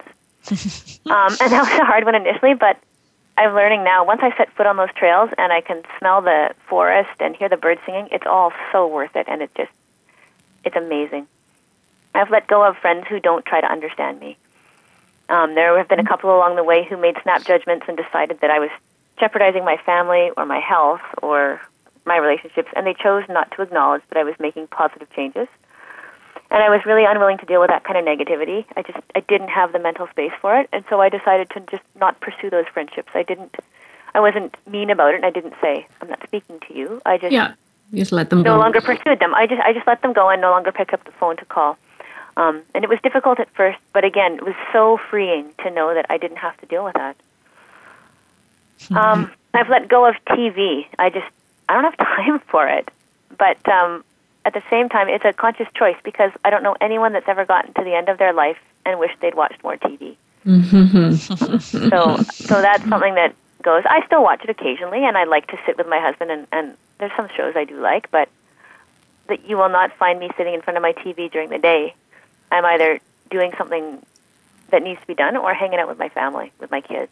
Speaker 5: um, and that was a hard one initially, but I'm learning now, once I set foot on those trails and I can smell the forest and hear the birds singing, it's all so worth it, and it just, it's amazing. I've let go of friends who don't try to understand me. Um, there have been a couple along the way who made snap judgments and decided that I was jeopardizing my family or my health or my relationships, and they chose not to acknowledge that I was making positive changes. And I was really unwilling to deal with that kind of negativity. I just, I didn't have the mental space for it, and so I decided to just not pursue those friendships. I didn't, I wasn't mean about it, and I didn't say, I'm not speaking to you. I just,
Speaker 4: yeah, you just let them
Speaker 5: no
Speaker 4: go.
Speaker 5: longer pursued them. I just, I just let them go and no longer picked up the phone to call. Um, and it was difficult at first, but again, it was so freeing to know that I didn't have to deal with that. Mm-hmm. Um, I've let go of T V. I just, I don't have time for it. But um, at the same time, it's a conscious choice, because I don't know anyone that's ever gotten to the end of their life and wished they'd watched more T V. Mm-hmm. so, so that's something that goes. I still watch it occasionally, and I like to sit with my husband, and, and there's some shows I do like, but that you will not find me sitting in front of my T V during the day. I'm either doing something that needs to be done or hanging out with my family, with my kids.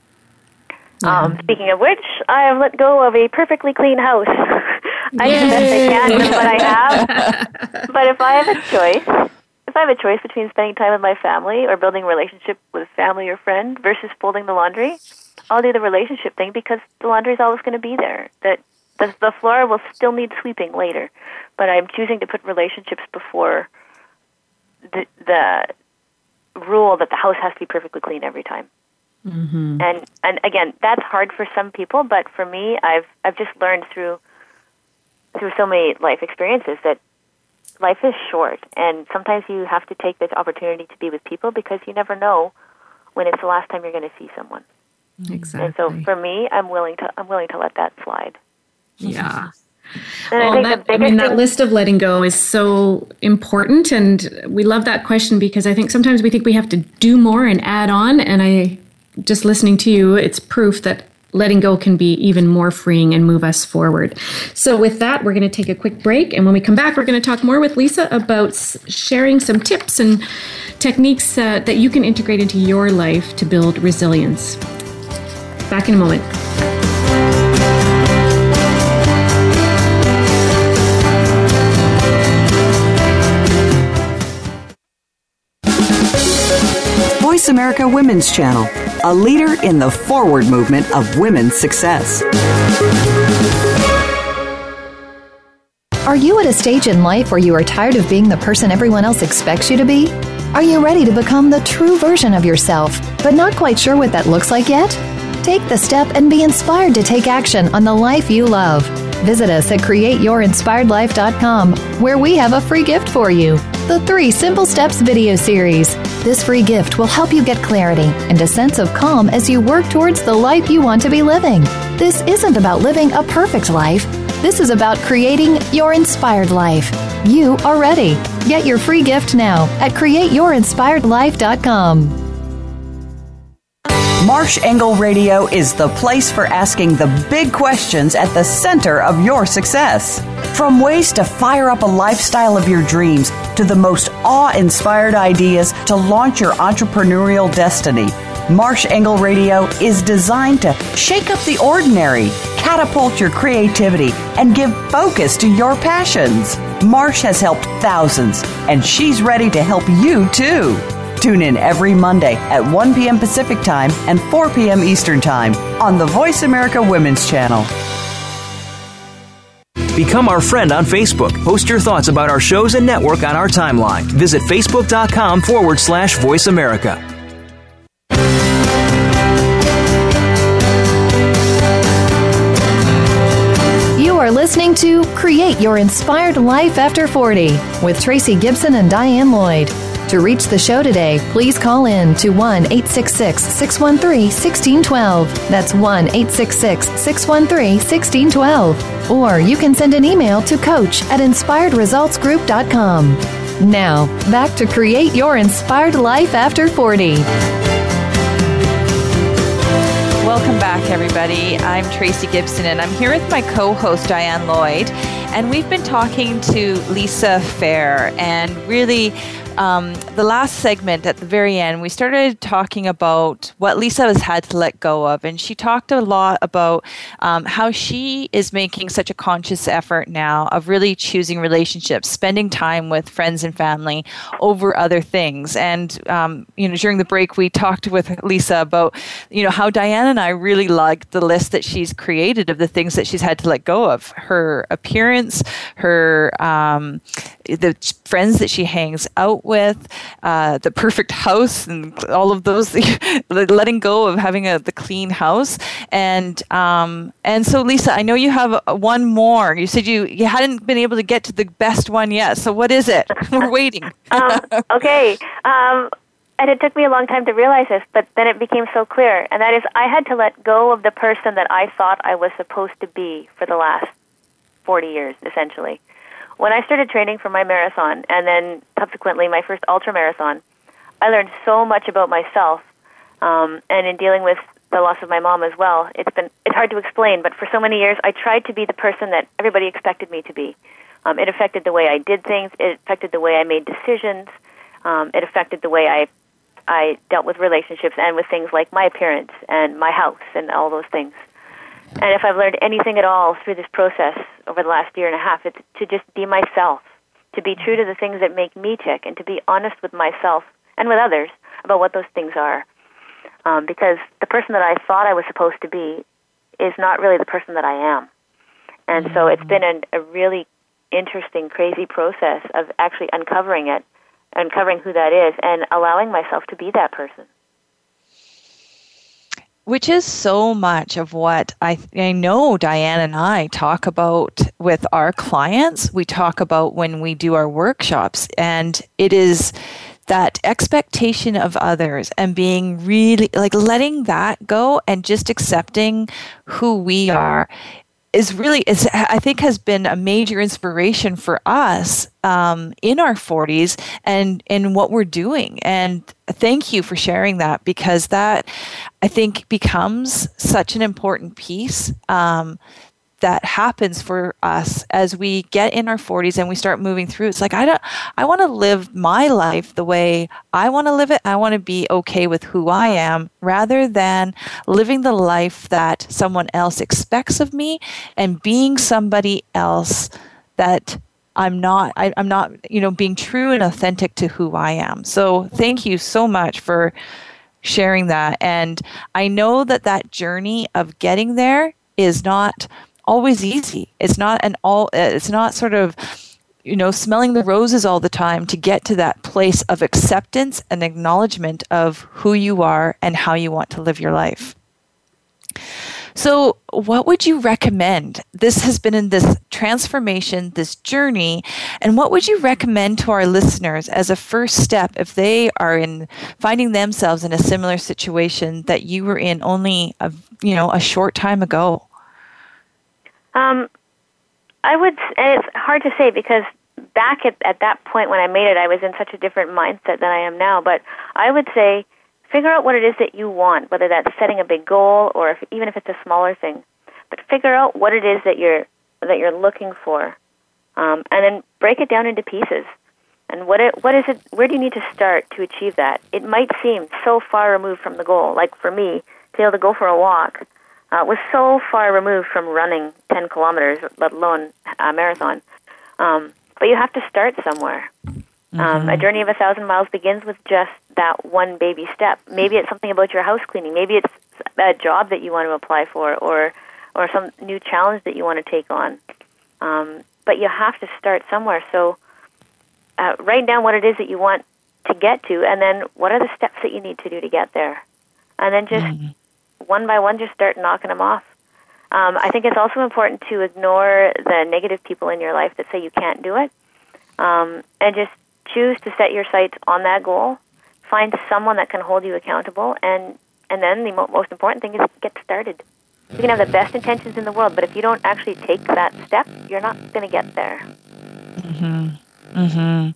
Speaker 5: Yeah. Um, speaking of which, I have let go of a perfectly clean house. I do the best I can with what I have. But if I have a choice, if I have a choice between spending time with my family or building a relationship with family or friend versus folding the laundry, I'll do the relationship thing, because the laundry is always going to be there. That the, the floor will still need sweeping later, but I'm choosing to put relationships before the, the rule that the house has to be perfectly clean every time. Mm-hmm. And and again, that's hard for some people, but for me, I've I've just learned through through so many life experiences that life is short, and sometimes you have to take this opportunity to be with people, because you never know when it's the last time you're going to see someone.
Speaker 4: Exactly.
Speaker 5: And so for me, I'm willing to I'm willing to let that slide.
Speaker 4: Yeah.
Speaker 5: And I
Speaker 4: Well,
Speaker 5: think
Speaker 4: that,
Speaker 5: the
Speaker 4: I
Speaker 5: biggest
Speaker 4: mean, that
Speaker 5: thing-
Speaker 4: list of letting go is so important. And we love that question because I think sometimes we think we have to do more and add on. And I, just listening to you, it's proof that letting go can be even more freeing and move us forward. So with that, we're going to take a quick break. And when we come back, we're going to talk more with Lisa about sharing some tips and techniques uh, that you can integrate into your life to build resilience. Back in a moment.
Speaker 1: Voice America Women's Channel, a leader in the forward movement of women's success.
Speaker 2: Are you at a stage in life where you are tired of being the person everyone else expects you to be? Are you ready to become the true version of yourself, but not quite sure what that looks like yet? Take the step and be inspired to take action on the life you love. Visit us at create your inspired life dot com, where we have a free gift for you, the Three Simple Steps video series. This free gift will help you get clarity and a sense of calm as you work towards the life you want to be living. This isn't about living a perfect life. This is about creating your inspired life. You are ready. Get your free gift now at create your inspired life dot com.
Speaker 1: Marsh Engle Radio is the place for asking the big questions at the center of your success. From ways to fire up a lifestyle of your dreams to the most awe-inspired ideas to launch your entrepreneurial destiny, Marsh Engle Radio is designed to shake up the ordinary, catapult your creativity, and give focus to your passions. Marsh has helped thousands, and she's ready to help you too. Tune in every Monday at one p.m. Pacific Time and four p.m. Eastern Time on the Voice America Women's Channel.
Speaker 6: Become our friend on Facebook. Post your thoughts about our shows and network on our timeline. Visit facebook.com forward slash Voice America.
Speaker 2: You are listening to Create Your Inspired Life After forty with Tracy Gibson and Diane Lloyd. To reach the show today, please call in to one eight six six, six one three, one six one two. That's one eight six six, six one three, one six one two. Or you can send an email to coach at inspired results group dot com. Now, back to Create Your Inspired Life After forty.
Speaker 3: Welcome back, everybody. I'm Tracy Gibson, and I'm here with my co-host, Diane Lloyd. And we've been talking to Lisa Fair, and really um, the last segment at the very end, we started talking about what Lisa has had to let go of. And she talked a lot about um, how she is making such a conscious effort now of really choosing relationships, spending time with friends and family over other things. And, um, you know, during the break, we talked with Lisa about, you know, how Diane and I really liked the list that she's created of the things that she's had to let go of. Her appearance, her um, the friends that she hangs out with, uh, the perfect house, and all of those. Letting go of having a the clean house, and um, and so Lisa, I know you have one more. You said you you hadn't been able to get to the best one yet. So what is it? We're waiting.
Speaker 5: um, okay. Um, And it took me a long time to realize this, but then it became so clear. And that is, I had to let go of the person that I thought I was supposed to be for the last forty years, essentially. When I started training for my marathon, and then subsequently my first ultramarathon, I learned so much about myself. Um, and in dealing with the loss of my mom as well, it's been it's hard to explain, but for so many years, I tried to be the person that everybody expected me to be. Um, it affected the way I did things. It affected the way I made decisions. Um, it affected the way I I dealt with relationships and with things like my appearance and my house and all those things. And if I've learned anything at all through this process over the last year and a half, it's to just be myself, to be true to the things that make me tick, and to be honest with myself and with others about what those things are. Um, because the person that I thought I was supposed to be is not really the person that I am. And mm-hmm. so it's been an, a really interesting, crazy process of actually uncovering it, uncovering who that is, and allowing myself to be that person.
Speaker 3: Which is so much of what I, I know Diane and I talk about with our clients. We talk about when we do our workshops, and it is that expectation of others and being really, like letting that go and just accepting who we are. is really, is, I think, has been a major inspiration for us um, in our forties and in what we're doing. And thank you for sharing that, because that, I think, becomes such an important piece um, that happens for us as we get in our forties and we start moving through. It's like, I don't, I want to live my life the way I want to live it. I want to be okay with who I am, rather than living the life that someone else expects of me and being somebody else that I'm not, I, I'm not, you know, being true and authentic to who I am. So thank you so much for sharing that. And I know that that journey of getting there is not always easy. It's not an all, it's not sort of, you know, smelling the roses all the time to get to that place of acceptance and acknowledgement of who you are and how you want to live your life. So what would you recommend? This has been in this transformation, this journey, and what would you recommend to our listeners as a first step if they are in finding themselves in a similar situation that you were in only a, you know, a short time ago?
Speaker 5: Um, I would, and it's hard to say because back at, at that point when I made it, I was in such a different mindset than I am now. But I would say, figure out what it is that you want, whether that's setting a big goal or if, even if it's a smaller thing. But figure out what it is that you're that you're looking for, um, and then break it down into pieces. And what it, what is it? Where do you need to start to achieve that? It might seem so far removed from the goal. Like for me, to be able to go for a walk Uh, was so far removed from running ten kilometers, let alone a marathon. Um, but you have to start somewhere. Mm-hmm. Um, a journey of a thousand miles begins with just that one baby step. Maybe it's something about your house cleaning. Maybe it's a job that you want to apply for, or or some new challenge that you want to take on. Um, but you have to start somewhere. So uh, write down what it is that you want to get to, and then what are the steps that you need to do to get there. And then just mm-hmm. one by one, just start knocking them off. Um, I think it's also important to ignore the negative people in your life that say you can't do it, um, and just choose to set your sights on that goal. Find someone that can hold you accountable, and, and then the mo- most important thing is get started. You can have the best intentions in the world, but if you don't actually take that step, you're not going to get there.
Speaker 3: Mm-hmm. Mm-hmm.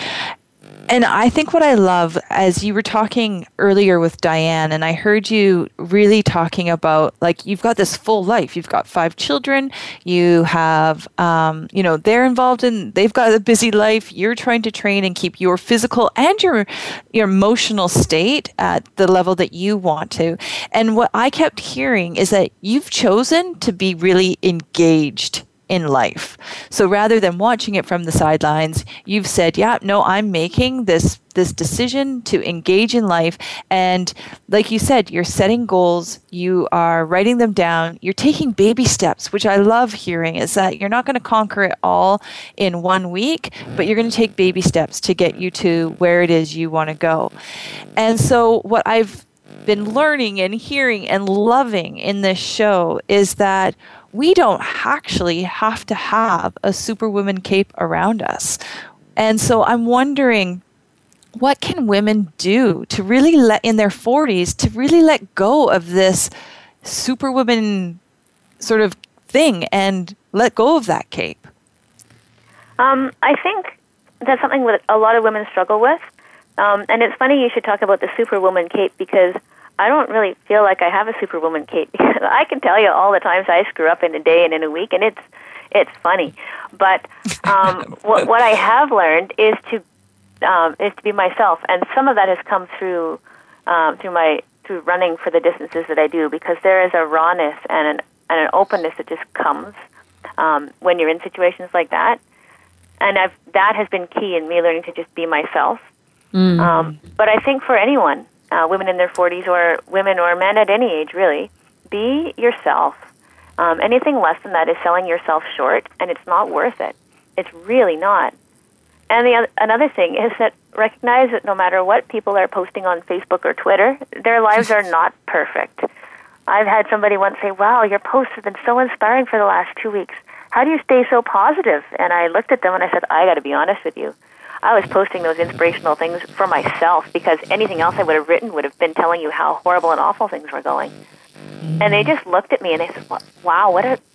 Speaker 3: And I think what I love, as you were talking earlier with Diane, and I heard you really talking about, like, you've got this full life. You've got five children. You have, um, you know, they're involved in, they've got a busy life. You're trying to train and keep your physical and your, your emotional state at the level that you want to. And what I kept hearing is that you've chosen to be really engaged in life. So rather than watching it from the sidelines, you've said, yeah, no, I'm making this this decision to engage in life. And like you said, you're setting goals, you are writing them down, you're taking baby steps, which I love hearing, is that you're not going to conquer it all in one week, but you're going to take baby steps to get you to where it is you want to go. And so what I've been learning and hearing and loving in this show is that we don't actually have to have a superwoman cape around us. And so I'm wondering, what can women do to really let, in their forties, to really let go of this superwoman sort of thing and let go of that cape?
Speaker 5: Um, I think that's something that a lot of women struggle with. Um, and it's funny you should talk about the superwoman cape, because I don't really feel like I have a superwoman cape. I can tell you all the times I screw up in a day and in a week, and it's it's funny. But um, what, what I have learned is to um, is to be myself, and some of that has come through um, through my through running for the distances that I do, because there is a rawness and an and an openness that just comes um, when you're in situations like that. And I've that has been key in me learning to just be myself. Mm. Um, but I think for anyone, Uh, women in their forties or women or men at any age, really, be yourself. Um, anything less than that is selling yourself short, and it's not worth it. It's really not. And the other, another thing is that recognize that no matter what people are posting on Facebook or Twitter, their lives are not perfect. I've had somebody once say, wow, your posts have been so inspiring for the last two weeks. How do you stay so positive? And I looked at them and I said, I got to be honest with you. I was posting those inspirational things for myself, because anything else I would have written would have been telling you how horrible and awful things were going. And they just looked at me and they said, wow, what a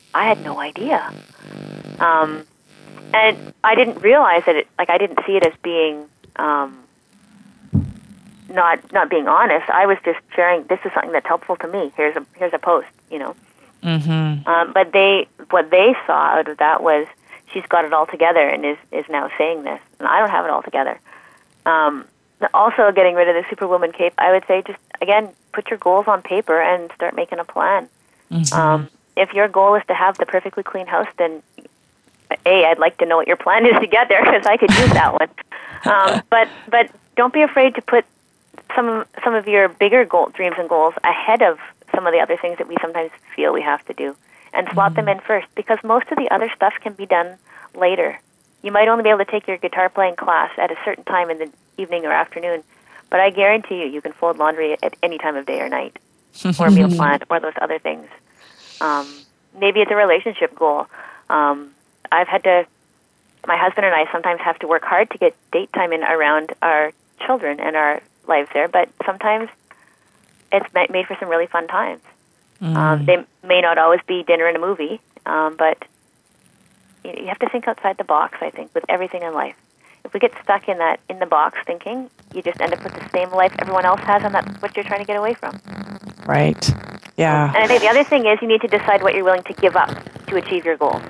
Speaker 5: I had no idea. Um, and I didn't realize that it, like, I didn't see it as being, um, not, not being honest. I was just sharing, this is something that's helpful to me. Here's a, here's a post, you know. Mm-hmm. Um, but they, what they saw out of that was, she's got it all together and is, is now saying this, and I don't have it all together. Um, also, getting rid of the Superwoman cape, I would say just, again, put your goals on paper and start making a plan. Mm-hmm. Um, if your goal is to have the perfectly clean house, then, A, I'd like to know what your plan is to get there, because I could use that one. Um, but but don't be afraid to put some, some of your bigger goal, dreams and goals ahead of some of the other things that we sometimes feel we have to do, and slot mm-hmm. them in first, because most of the other stuff can be done later. You might only be able to take your guitar playing class at a certain time in the evening or afternoon, but I guarantee you, you can fold laundry at any time of day or night, or meal plan, or those other things. Um, maybe it's a relationship goal. Um, I've had to, my husband and I sometimes have to work hard to get date time in around our children and our lives there, but sometimes it's made for some really fun times. Mm. Um, they may not always be dinner and a movie, um, but you have to think outside the box, I think, with everything in life. If we get stuck in that in the box thinking, you just end up with the same life everyone else has, and that's what you're trying to get away from.
Speaker 3: Right. Yeah.
Speaker 5: And I think the other thing is you need to decide what you're willing to give up to achieve your goals.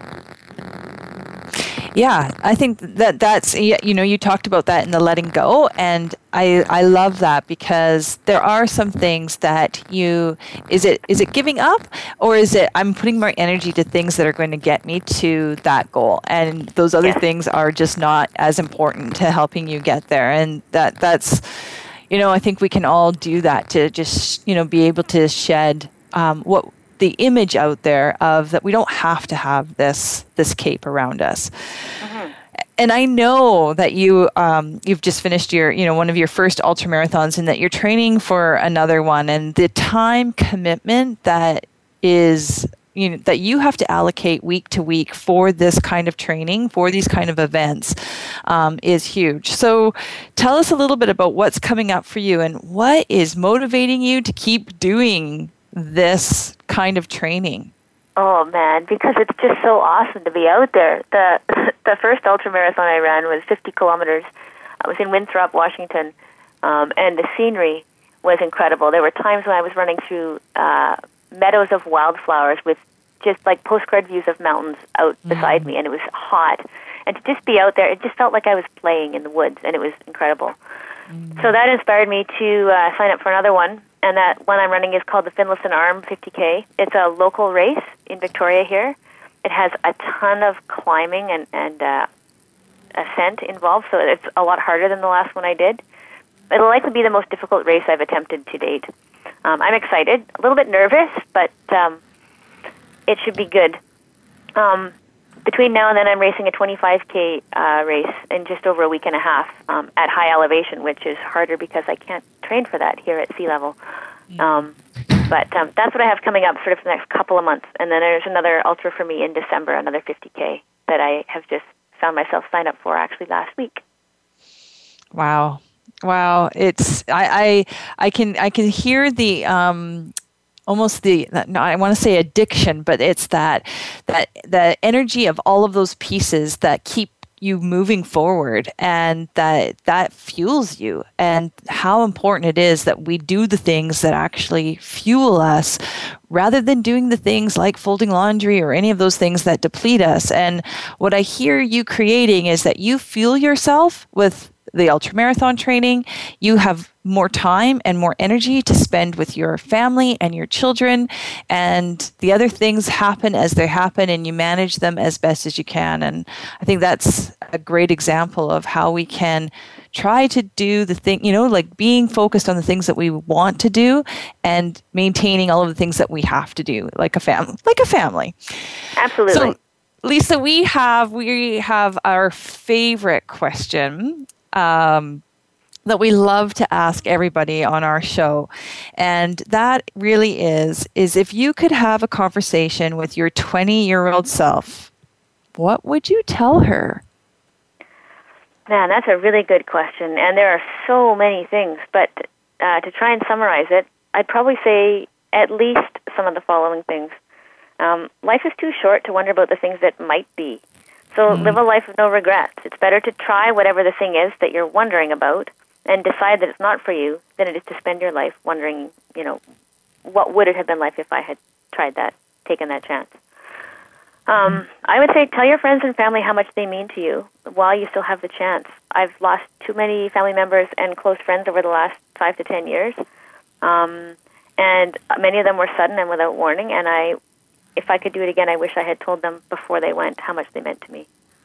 Speaker 3: Yeah, I think that that's, you know, you talked about that in the letting go, and I I love that, because there are some things that you, is it is it giving up, or is it I'm putting more energy to things that are going to get me to that goal, and those other
Speaker 5: yes.
Speaker 3: things are just not as important to helping you get there, and that that's, you know, I think we can all do that, to just, you know, be able to shed um, what the image out there of that we don't have to have this this cape around us. Mm-hmm. And I know that you um, you've just finished your you know one of your first ultra marathons, and that you're training for another one, and the time commitment that is you know that you have to allocate week to week for this kind of training, for these kind of events, um, is huge. So tell us a little bit about what's coming up for you, and what is motivating you to keep doing this kind of training.
Speaker 5: Oh man, because it's just so awesome to be out there. The the first ultramarathon I ran was fifty kilometers. I was in Winthrop, Washington, um, and the scenery was incredible. There were times when I was running through uh, meadows of wildflowers with just like postcard views of mountains out mm. beside me, and it was hot. And to just be out there, it just felt like I was playing in the woods, and it was incredible. Mm. So that inspired me to uh, sign up for another one. And that one I'm running is called the Finlayson Arm fifty K. It's a local race in Victoria here. It has a ton of climbing and, and uh, ascent involved, so it's a lot harder than the last one I did. It'll likely be the most difficult race I've attempted to date. Um, I'm excited, a little bit nervous, but um, it should be good. Um, between now and then, I'm racing a twenty-five K uh, race in just over a week and a half um, at high elevation, which is harder because I can't train for that here at sea level. Um, but um, that's what I have coming up sort of for the next couple of months. And then there's another ultra for me in December, another fifty K that I have just found myself signed up for actually last week.
Speaker 3: Wow. Wow. It's, I, I, I can, I can hear the, um, almost the, no, I want to say addiction, but it's that, that, the energy of all of those pieces that keep you moving forward, and that that fuels you, and how important it is that we do the things that actually fuel us, rather than doing the things like folding laundry or any of those things that deplete us. And what I hear you creating is that you fuel yourself with the ultramarathon training. You have more time and more energy to spend with your family and your children, and the other things happen as they happen, and you manage them as best as you can. And I think that's a great example of how we can try to do the thing, you know, like being focused on the things that we want to do and maintaining all of the things that we have to do, like a family, like a family.
Speaker 5: Absolutely.
Speaker 3: So, Lisa, we have we have our favorite question Um, that we love to ask everybody on our show. And that really is, is if you could have a conversation with your twenty-year-old self, what would you tell her?
Speaker 5: Man, that's a really good question. And there are so many things. But uh, to try and summarize it, I'd probably say at least some of the following things. Um, life is too short to wonder about the things that might be. So mm. live a life of no regrets. It's better to try whatever the thing is that you're wondering about and decide that it's not for you than it is to spend your life wondering, you know, what would it have been like if I had tried that, taken that chance. Um, I would say tell your friends and family how much they mean to you while you still have the chance. I've lost too many family members and close friends over the last five to ten years, um, and many of them were sudden and without warning, and I, if I could do it again, I wish I had told them before they went how much they meant to me.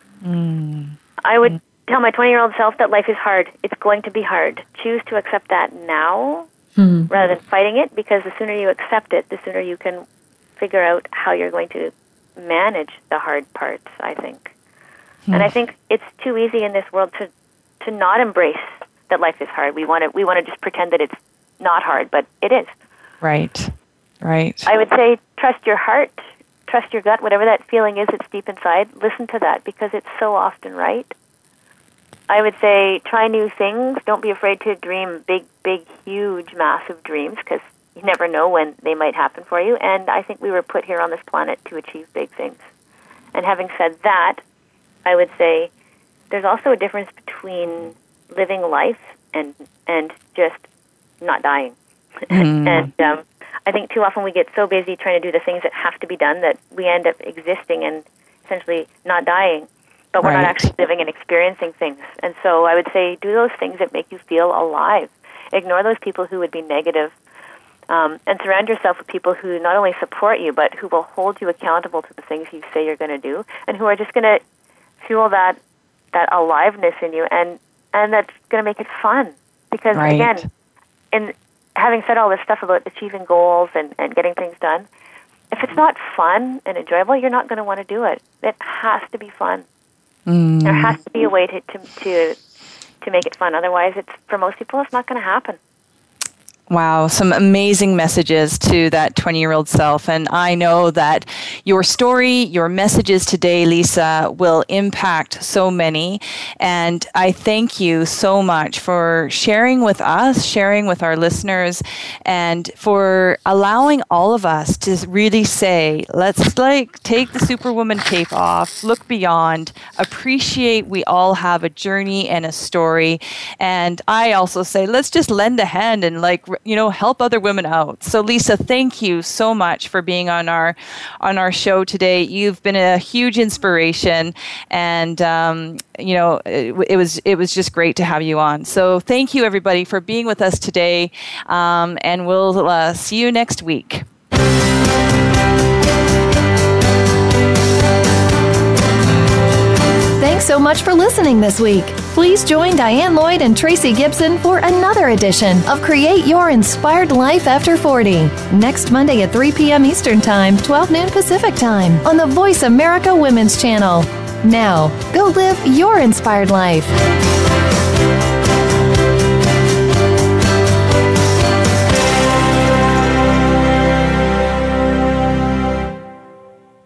Speaker 5: Mm. I would tell my twenty-year-old self that life is hard. It's going to be hard. Choose to accept that now mm. rather than fighting it, because the sooner you accept it, the sooner you can figure out how you're going to manage the hard parts, I think. Mm. And I think it's too easy in this world to to not embrace that life is hard. We want to we want to just pretend that it's not hard, but it is.
Speaker 3: Right. Right.
Speaker 5: I would say trust your heart, trust your gut, whatever that feeling is that's deep inside, listen to that because it's so often right. I would say try new things. Don't be afraid to dream big, big, huge, massive dreams because you never know when they might happen for you. And I think we were put here on this planet to achieve big things. And having said that, I would say there's also a difference between living life and and just not dying. Mm. and um, I think too often we get so busy trying to do the things that have to be done that we end up existing and essentially not dying, but we're right. not actually living and experiencing things. And so I would say do those things that make you feel alive. Ignore those people who would be negative. Um, and surround yourself with people who not only support you, but who will hold you accountable to the things you say you're going to do, and who are just going to fuel that that aliveness in you, and, and that's going to make it fun. Because, right. again, in having said all this stuff about achieving goals and, and getting things done, if it's not fun and enjoyable, you're not going to want to do it. It has to be fun. Mm. There has to be a way to, to, to, to make it fun. Otherwise, it's for most people, it's not going to happen.
Speaker 3: Wow, some amazing messages to that twenty-year-old self. And I know that your story, your messages today, Lisa, will impact so many. And I thank you so much for sharing with us, sharing with our listeners, and for allowing all of us to really say, let's like take the Superwoman cape off, look beyond, appreciate we all have a journey and a story. And I also say, let's just lend a hand and like, you know, help other women out. So Lisa, thank you so much for being on our on our show today. You've been a huge inspiration, and um, you know, it, it was it was just great to have you on. So thank you everybody for being with us today, um, and we'll uh, see you next week.
Speaker 2: Thanks so much for listening this week. Please join Diane Lloyd and Tracy Gibson for another edition of Create Your Inspired Life After forty, next Monday at three p.m. Eastern Time, twelve noon Pacific Time, on the Voice America Women's Channel. Now, go live your inspired life.